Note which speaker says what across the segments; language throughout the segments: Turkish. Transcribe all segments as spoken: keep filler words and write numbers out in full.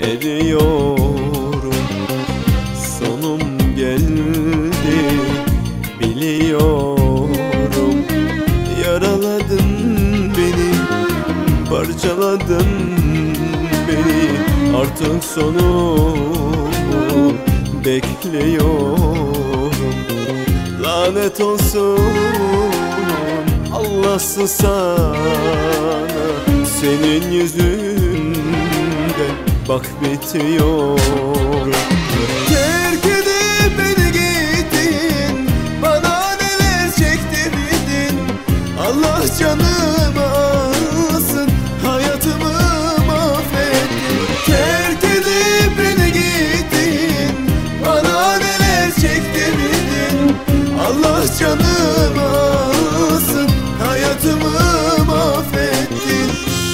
Speaker 1: eriyorum. Sonum geldi biliyorum. Yaraladın beni, parçaladın beni. Artık sonumu bekliyorum. Lanet olsun Allah'sız sana, senin yüzünden bak bitiyor.
Speaker 2: Terk edip beni gittin, bana neler çektirdin. Allah canımı alsın, hayatımı mahvettin. Terk edip beni gittin, bana neler çektirdin. Allah canımı alsın, hayatımı mahvettin.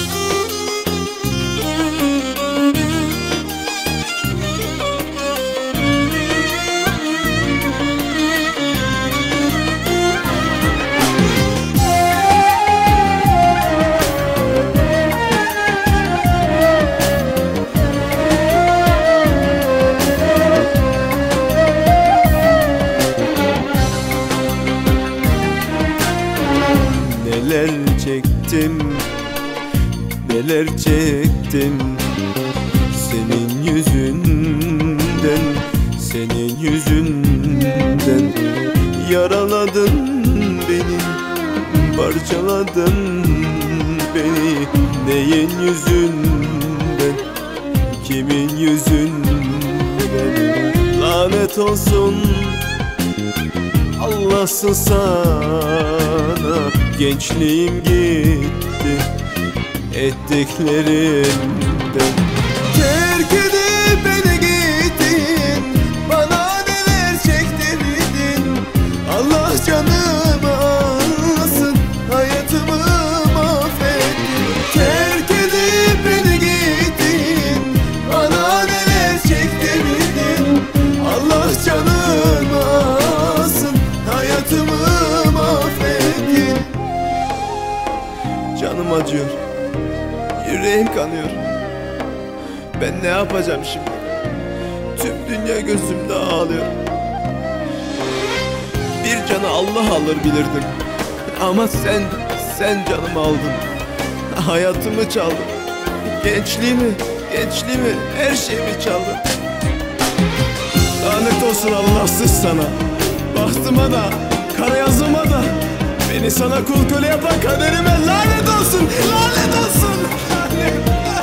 Speaker 1: Neler çektim, neler çektim senin yüzünden, senin yüzünden. Yaraladın beni, parçaladın beni. Neyin yüzünden, kimin yüzünden? Lanet olsun Allah'sız sana, gençliğim gitti ettiklerimden.
Speaker 2: Terk edip beni gittin, bana neler çektirdin. Allah canımı alsın, hayatımı mahvettin. Terk edip beni gittin, bana neler çektirdin. Allah canımı alsın, hayatımı mahvettin.
Speaker 1: Canım acıyor, yüreğim kanıyor. Ben ne yapacağım şimdi? Tüm dünya gözümde ağlıyor. Bir canı Allah alır bilirdim, ama sen, sen canımı aldın. Hayatımı çaldın, gençliğimi, gençliğimi, her şeyimi çaldın. Lanet olsun Allah'sız sana, bahtıma da, kara yazıma da. Beni sana kul köle yapan kaderime lanet olsun, lanet olsun, lanet.